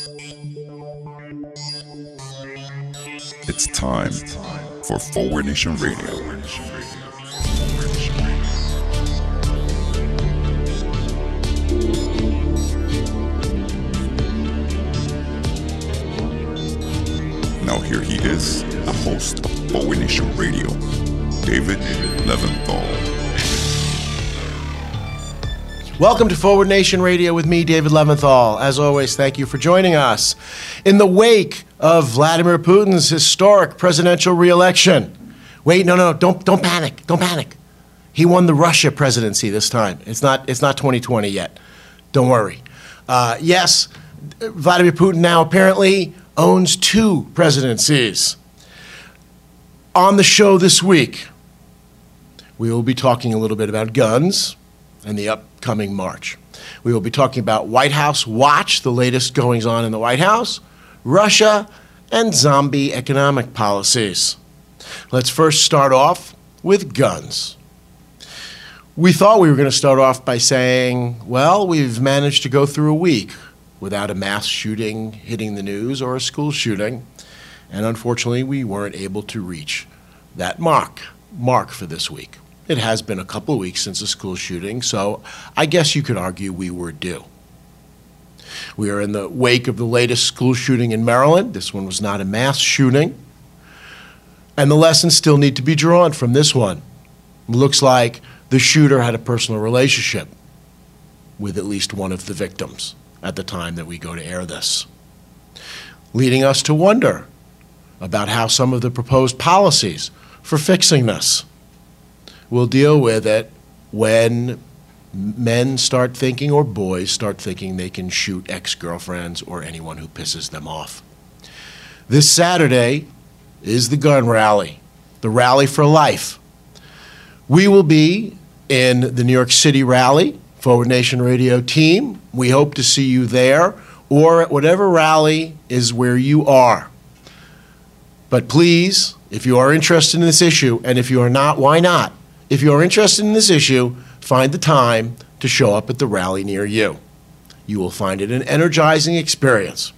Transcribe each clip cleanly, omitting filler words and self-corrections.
It's time for Forward Nation Radio. Now here he is, the host of Forward Nation Radio, David Leventhal. Welcome to Forward Nation Radio with me, David Leventhal. As always, thank you for joining us. In the wake of Vladimir Putin's historic presidential re-election. Wait, no, don't panic. Don't panic. He won the Russia presidency this time. It's not 2020 yet. Don't worry. Yes, Vladimir Putin now apparently owns two presidencies. On the show this week, we will be talking a little bit about guns and the upcoming march. We will be talking about White House Watch, the latest goings-on in the White House, Russia, and zombie economic policies. Let's first start off with guns. We thought we were going to start off by saying, well, we've managed to go through a week without a mass shooting hitting the news or a school shooting, and unfortunately we weren't able to reach that mark for this week. It has been a couple of weeks since a school shooting, so I guess you could argue we were due. We are in the wake of the latest school shooting in Maryland. This one was not a mass shooting. And the lessons still need to be drawn from this one. It looks like the shooter had a personal relationship with at least one of the victims at the time that we go to air this, leading us to wonder about how some of the proposed policies for fixing this will deal with it when men start thinking, or boys start thinking, they can shoot ex-girlfriends or anyone who pisses them off. This Saturday is the gun rally, the Rally for Life. We will be in the New York City rally, Forward Nation Radio team. We hope to see you there or at whatever rally is where you are. But please, if you are interested in this issue, and if you are not, why not? If you are interested in this issue, find the time to show up at the rally near you. You will find it an energizing experience.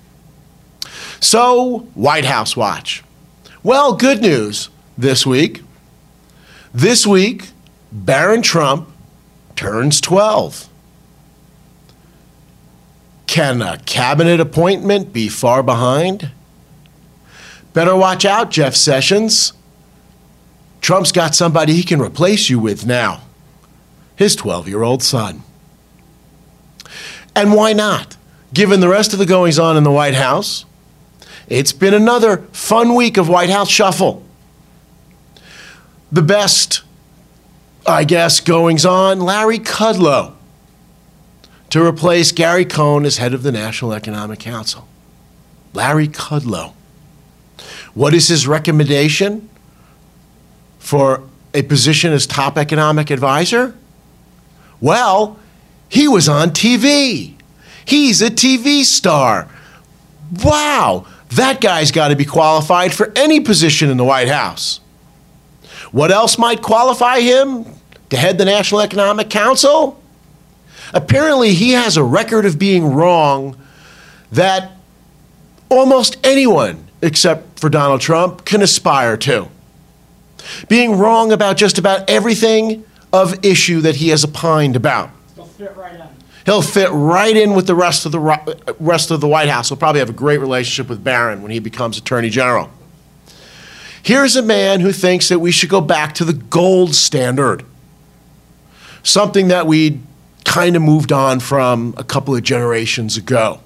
So, White House Watch. Well, good news this week. This week, Barron Trump turns 12. Can a cabinet appointment be far behind? Better watch out, Jeff Sessions. Trump's got somebody he can replace you with now. His 12-year-old son. And why not? Given the rest of the goings-on in the White House, it's been another fun week of White House shuffle. The best, I guess, goings-on, Larry Kudlow to replace Gary Cohn as head of the National Economic Council. Larry Kudlow. What is his recommendation for a position as top economic advisor? Well, he was on TV. He's a TV star. Wow, that guy's got to be qualified for any position in the White House. What else might qualify him to head the National Economic Council? Apparently, he has a record of being wrong that almost anyone, except for Donald Trump, can aspire to. Being wrong about just about everything of issue that he has opined about. He'll fit right in. He'll fit right in with the rest of the White House. He'll probably have a great relationship with Barron when he becomes Attorney General. Here's a man who thinks that we should go back to the gold standard, something that we kind of moved on from a couple of generations ago.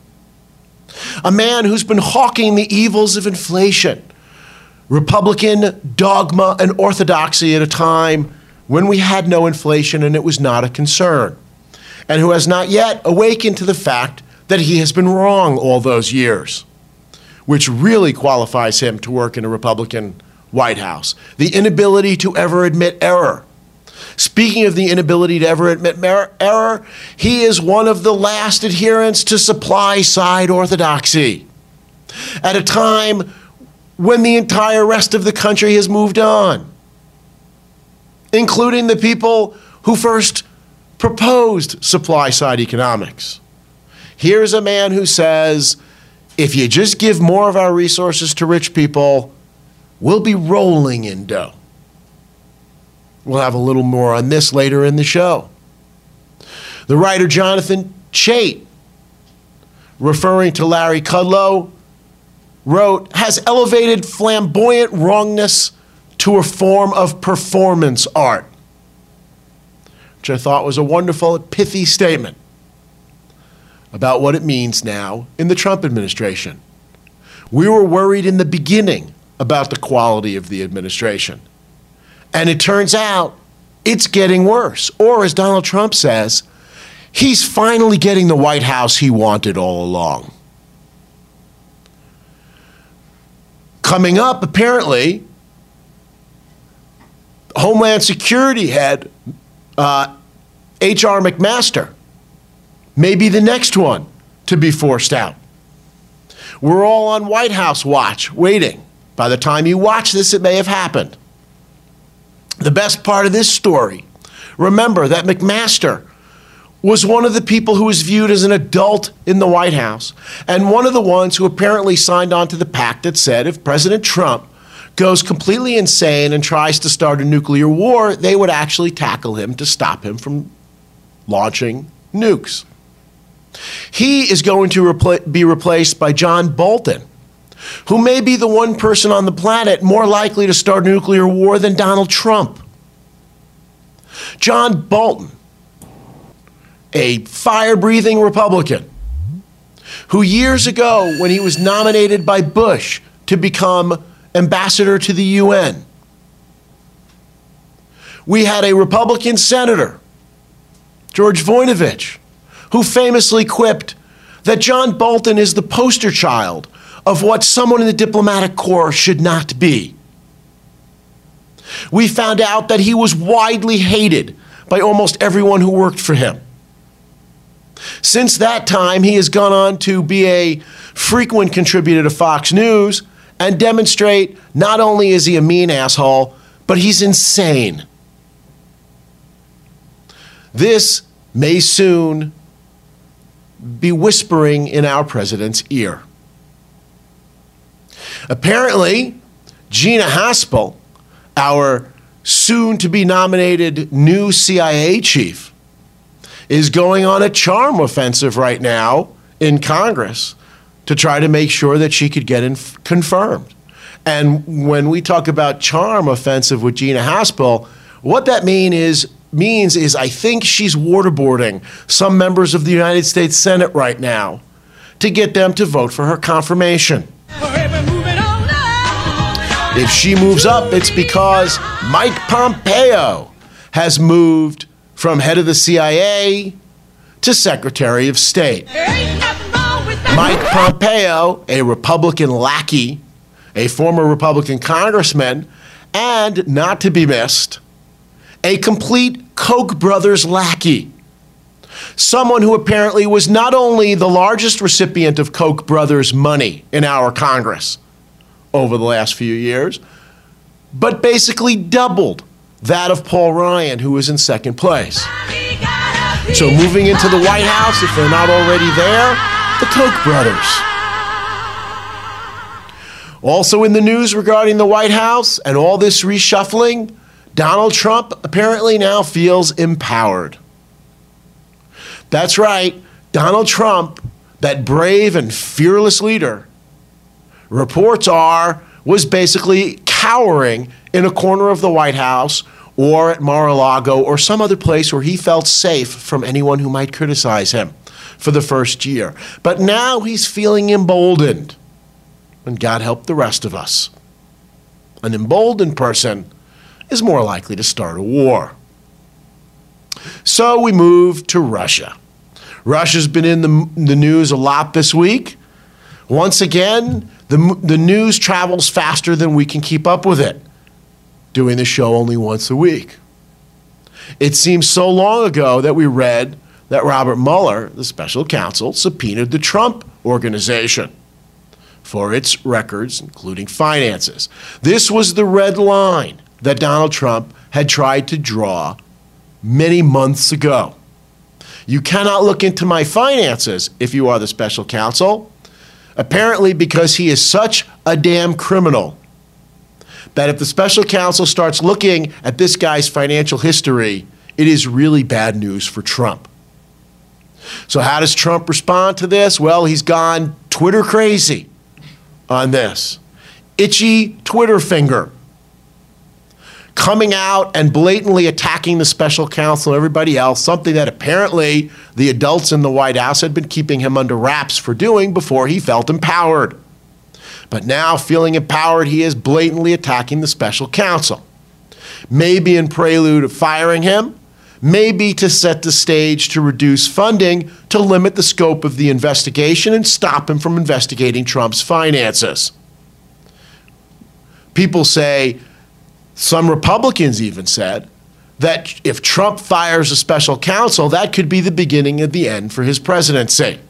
A man who's been hawking the evils of inflation, Republican dogma and orthodoxy at a time when we had no inflation and it was not a concern, and who has not yet awakened to the fact that he has been wrong all those years, which really qualifies him to work in a Republican White House. The inability to ever admit error. Speaking of the inability to ever admit error, he is one of the last adherents to supply-side orthodoxy at a time when the entire rest of the country has moved on, including the people who first proposed supply-side economics. Here's a man who says if you just give more of our resources to rich people, we'll be rolling in dough. We'll have a little more on this later in the show. The writer Jonathan Chait, referring to Larry Kudlow, wrote, has elevated flamboyant wrongness to a form of performance art, which I thought was a wonderful, pithy statement about what it means now in the Trump administration. We were worried in the beginning about the quality of the administration, and it turns out it's getting worse. Or as Donald Trump says, he's finally getting the White House he wanted all along. Coming up, apparently, Homeland Security head H.R. McMaster may be the next one to be forced out. We're all on White House watch, waiting. By the time you watch this, it may have happened. The best part of this story, remember that McMaster was one of the people who was viewed as an adult in the White House, and one of the ones who apparently signed on to the pact that said if President Trump goes completely insane and tries to start a nuclear war, they would actually tackle him to stop him from launching nukes. He is going to be replaced by John Bolton, who may be the one person on the planet more likely to start a nuclear war than Donald Trump. John Bolton, a fire-breathing Republican, who years ago, when he was nominated by Bush to become ambassador to the UN, we had a Republican senator, George Voinovich, who famously quipped that John Bolton is the poster child of what someone in the diplomatic corps should not be. We found out that he was widely hated by almost everyone who worked for him. Since that time, he has gone on to be a frequent contributor to Fox News and demonstrate not only is he a mean asshole, but he's insane. This may soon be whispering in our president's ear. Apparently, Gina Haspel, our soon-to-be nominated new CIA chief, is going on a charm offensive right now in Congress to try to make sure that she could get confirmed. And when we talk about charm offensive with Gina Haspel, what that means is I think she's waterboarding some members of the United States Senate right now to get them to vote for her confirmation. If she moves up, it's because Mike Pompeo has moved from head of the CIA to Secretary of State. Mike Pompeo, a Republican lackey, a former Republican congressman, and, not to be missed, a complete Koch brothers lackey. Someone who apparently was not only the largest recipient of Koch brothers money in our Congress over the last few years, but basically doubled that of Paul Ryan, who was in second place. So moving into the White House, if they're not already there, the Koch brothers. Also in the news regarding the White House and all this reshuffling, Donald Trump apparently now feels empowered. That's right, Donald Trump, that brave and fearless leader, reports are, was basically cowering in a corner of the White House or at Mar-a-Lago or some other place where he felt safe from anyone who might criticize him for the first year. But now he's feeling emboldened, and God help the rest of us. An emboldened person is more likely to start a war. So we move to Russia. Russia's been in the news a lot this week. Once again, the news travels faster than we can keep up with it, doing the show only once a week. It seems so long ago that we read that Robert Mueller, the special counsel, subpoenaed the Trump Organization for its records, including finances. This was the red line that Donald Trump had tried to draw many months ago. You cannot look into my finances if you are the special counsel. apparently because he is such a damn criminal that if the special counsel starts looking at this guy's financial history, it is really bad news for Trump. So how does Trump respond to this? Well, he's gone Twitter crazy on this. Itchy Twitter finger. Coming out and blatantly attacking the special counsel and everybody else, something that apparently the adults in the White House had been keeping him under wraps for doing before he felt empowered. But now, feeling empowered, he is blatantly attacking the special counsel. Maybe in prelude of firing him, maybe to set the stage to reduce funding to limit the scope of the investigation and stop him from investigating Trump's finances. People say, some Republicans even said, that if Trump fires a special counsel, that could be the beginning of the end for his presidency.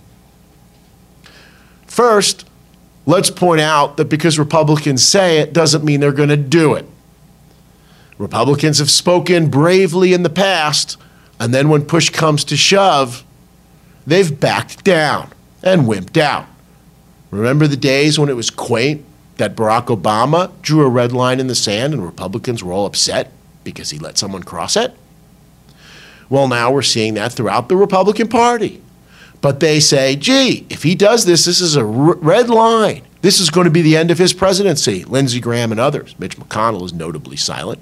First, let's point out that because Republicans say it doesn't mean they're going to do it. Republicans have spoken bravely in the past, and then when push comes to shove, they've backed down and wimped out. Remember the days when it was quaint that Barack Obama drew a red line in the sand and Republicans were all upset because he let someone cross it? Well, now we're seeing that throughout the Republican Party. But they say, gee, if he does this, this is a red line. This is going to be the end of his presidency. Lindsey Graham and others. Mitch McConnell is notably silent.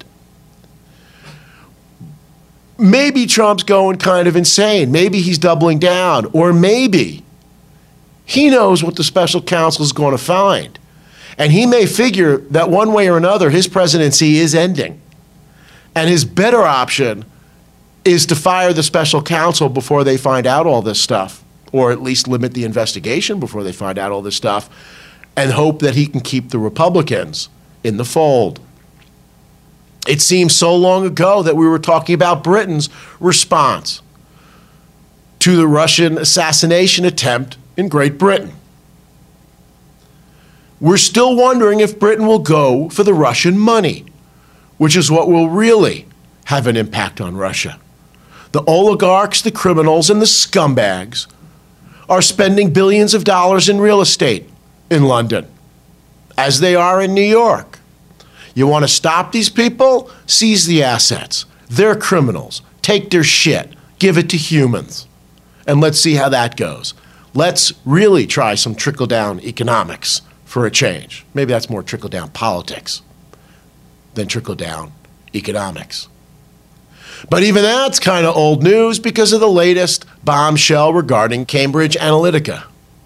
Maybe Trump's going kind of insane. Maybe he's doubling down. Or maybe he knows what the special counsel is going to find. And he may figure that one way or another, his presidency is ending. And his better option is to fire the special counsel before they find out all this stuff, or at least limit the investigation before they find out all this stuff, and hope that he can keep the Republicans in the fold. It seems so long ago that we were talking about Britain's response to the Russian assassination attempt in Great Britain. We're still wondering if Britain will go for the Russian money, which is what will really have an impact on Russia. The oligarchs, the criminals, and the scumbags are spending billions of dollars in real estate in London, as they are in New York. You want to stop these people? Seize the assets. They're criminals. Take their shit. Give it to humans. And let's see how that goes. Let's really try some trickle-down economics for a change. Maybe that's more trickle-down politics than trickle-down economics. But even that's kind of old news because of the latest bombshell regarding Cambridge Analytica.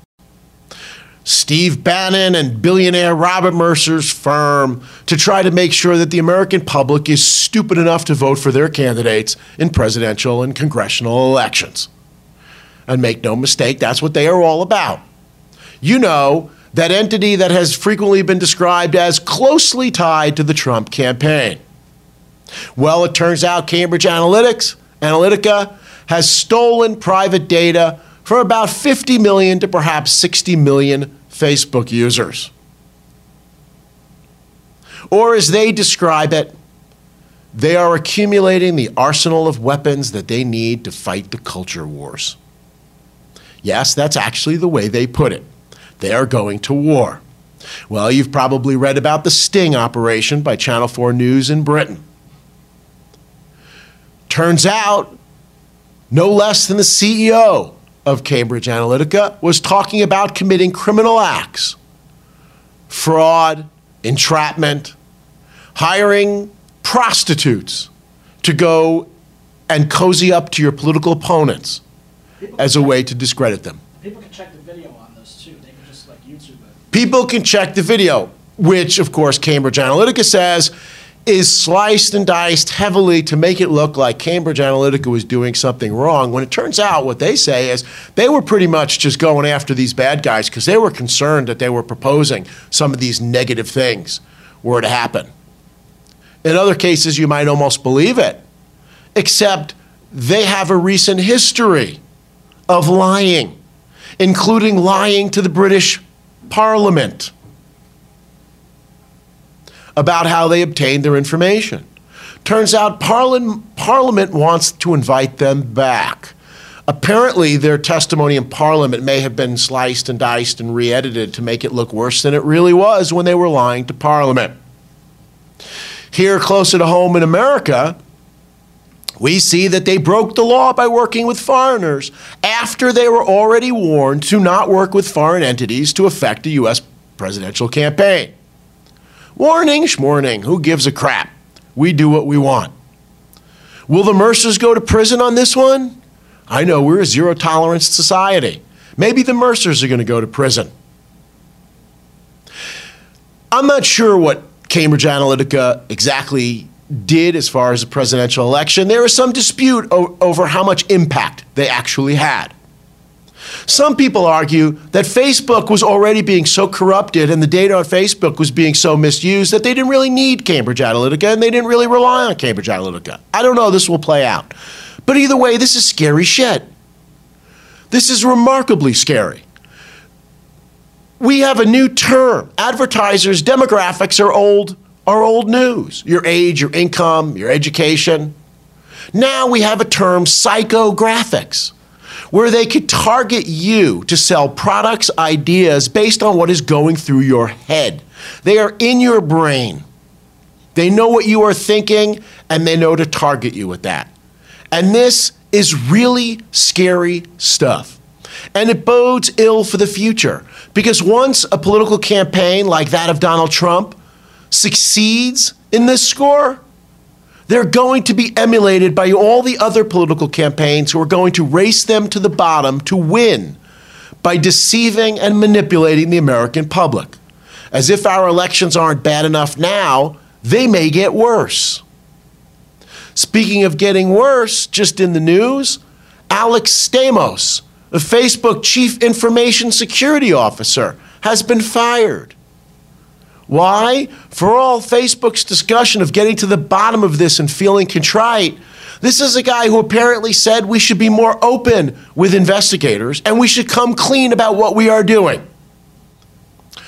Steve Bannon and billionaire Robert Mercer's firm to try to make sure that the American public is stupid enough to vote for their candidates in presidential and congressional elections. And make no mistake, that's what they are all about. You know, that entity that has frequently been described as closely tied to the Trump campaign. Well, it turns out Cambridge Analytica has stolen private data from about 50 million to perhaps 60 million Facebook users. Or as they describe it, they are accumulating the arsenal of weapons that they need to fight the culture wars. Yes, that's actually the way they put it. They are going to war. Well, you've probably read about the sting operation by Channel 4 News in Britain. Turns out, no less than the CEO of Cambridge Analytica was talking about committing criminal acts, fraud, entrapment, hiring prostitutes to go and cozy up to your political opponents as a way to discredit them. People can check the video on this too. They can just like YouTube it. People can check the video, which of course Cambridge Analytica says is sliced and diced heavily to make it look like Cambridge Analytica was doing something wrong, when it turns out what they say is they were pretty much just going after these bad guys because they were concerned that they were proposing some of these negative things were to happen. In other cases, you might almost believe it, except they have a recent history of lying, including lying to the British Parliament about how they obtained their information. Turns out Parliament wants to invite them back. Apparently, their testimony in Parliament may have been sliced and diced and re-edited to make it look worse than it really was when they were lying to Parliament. Here, closer to home in America, we see that they broke the law by working with foreigners after they were already warned to not work with foreign entities to affect a U.S. presidential campaign. Warning, schmorning, who gives a crap? We do what we want. Will the Mercers go to prison on this one? I know, we're a zero-tolerance society. Maybe the Mercers are going to go to prison. I'm not sure what Cambridge Analytica exactly did as far as the presidential election. There is some dispute over how much impact they actually had. Some people argue that Facebook was already being so corrupted and the data on Facebook was being so misused that they didn't really need Cambridge Analytica and they didn't really rely on Cambridge Analytica. I don't know, this will play out. But either way, this is scary shit. This is remarkably scary. We have a new term. Advertisers' demographics are old news. Your age, your income, your education. Now we have a term, psychographics, where they could target you to sell products, ideas based on what is going through your head. They are in your brain. They know what you are thinking, and they know to target you with that. And this is really scary stuff. And it bodes ill for the future, because once a political campaign like that of Donald Trump succeeds in this score, they're going to be emulated by all the other political campaigns who are going to race them to the bottom to win by deceiving and manipulating the American public. As if our elections aren't bad enough now, they may get worse. Speaking of getting worse, just in the news, Alex Stamos, the Facebook Chief Information Security Officer, has been fired. Why? For all Facebook's discussion of getting to the bottom of this and feeling contrite, this is a guy who apparently said we should be more open with investigators and we should come clean about what we are doing. A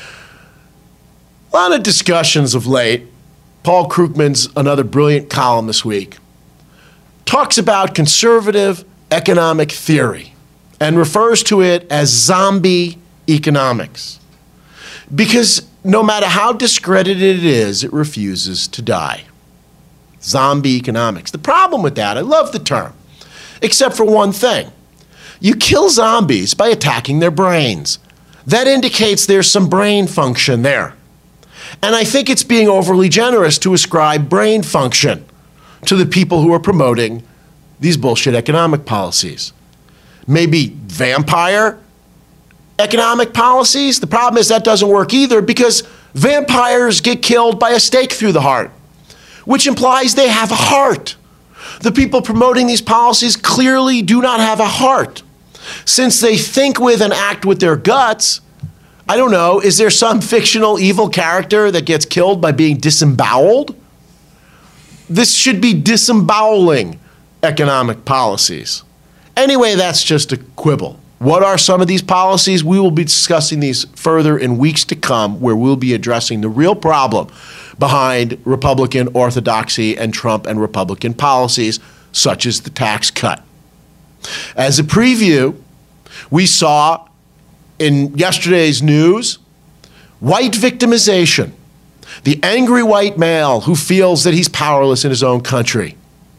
lot of discussions of late. Paul Krugman's another brilliant column this week talks about conservative economic theory and refers to it as zombie economics. Because no matter how discredited it is, it refuses to die. Zombie economics. The problem with that, I love the term, except for one thing. You kill zombies by attacking their brains. That indicates there's some brain function there. And I think it's being overly generous to ascribe brain function to the people who are promoting these bullshit economic policies. Maybe vampire economic policies? The problem is that doesn't work either, because vampires get killed by a stake through the heart, which implies they have a heart. The people promoting these policies clearly do not have a heart. Since they think with and act with their guts, I don't know, is there some fictional evil character that gets killed by being disemboweled? This should be disemboweling economic policies. Anyway, that's just a quibble. What are some of these policies? We will be discussing these further in weeks to come, where we'll be addressing the real problem behind Republican orthodoxy and Trump and Republican policies, such as the tax cut. As a preview, we saw in yesterday's news white victimization, the angry white male who feels that he's powerless in his own country.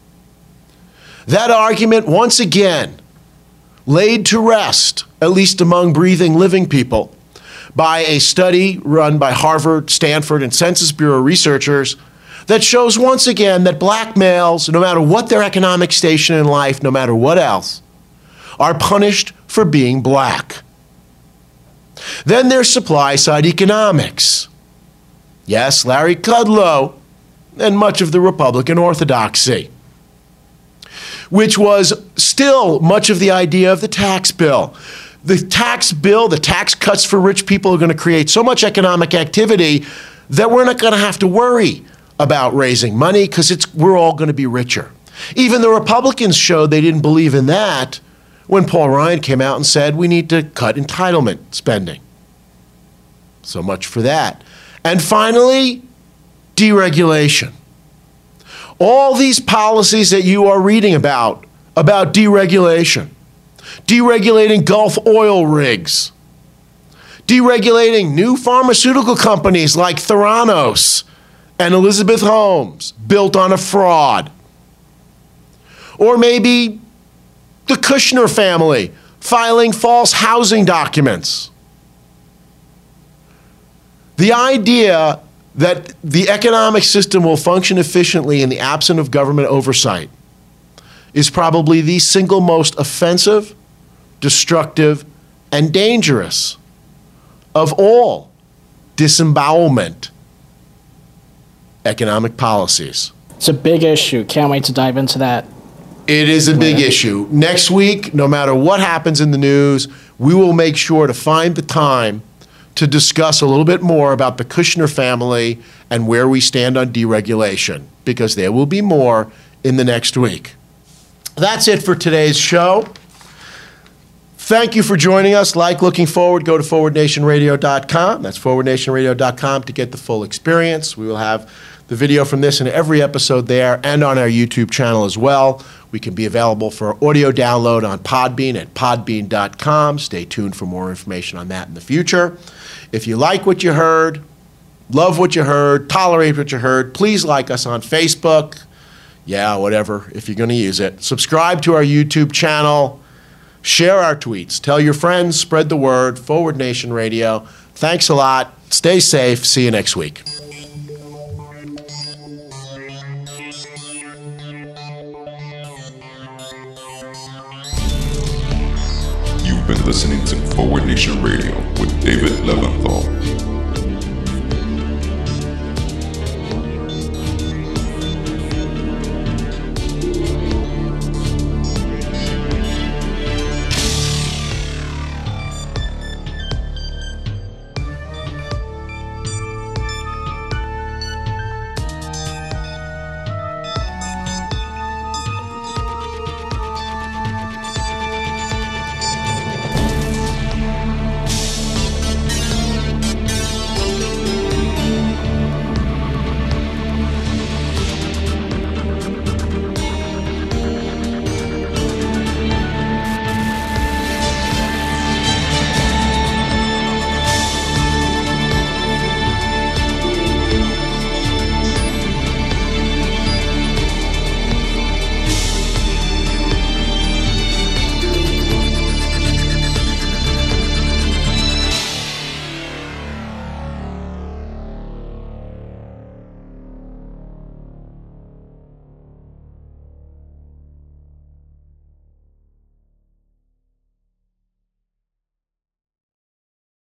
That argument, once again, laid to rest, at least among breathing, living people, by a study run by Harvard, Stanford, and Census Bureau researchers that shows once again that black males, no matter what their economic station in life, no matter what else, are punished for being black. Then there's supply-side economics. Yes, Larry Kudlow and much of the Republican orthodoxy, which was still much of the idea of the tax bill. The tax bill, the tax cuts for rich people are going to create so much economic activity that we're not going to have to worry about raising money because we're all going to be richer. Even the Republicans showed they didn't believe in that when Paul Ryan came out and said we need to cut entitlement spending. So much for that. And finally, deregulation. All these policies that you are reading about deregulation, deregulating Gulf oil rigs, deregulating new pharmaceutical companies like Theranos and Elizabeth Holmes, built on a fraud. Or maybe the Kushner family filing false housing documents. The idea that the economic system will function efficiently in the absence of government oversight is probably the single most offensive, destructive, and dangerous of all disembowelment economic policies. It's a big issue. Can't wait to dive into that. It is a big issue. Next week, no matter what happens in the news, we will make sure to find the time to discuss a little bit more about the Kushner family and where we stand on deregulation, because there will be more in the next week. That's it for today's show. Thank you for joining us. Looking forward, go to forwardnationradio.com. That's forwardnationradio.com to get the full experience. We will have the video from this in every episode there and on our YouTube channel as well. We can be available for audio download on Podbean at podbean.com. Stay tuned for more information on that in the future. If you like what you heard, love what you heard, tolerate what you heard, please like us on Facebook. Yeah, whatever, if you're going to use it. Subscribe to our YouTube channel. Share our tweets. Tell your friends. Spread the word. Forward Nation Radio. Thanks a lot. Stay safe. See you next week. You've been listening to Forward Nation Radio with David Leventhal.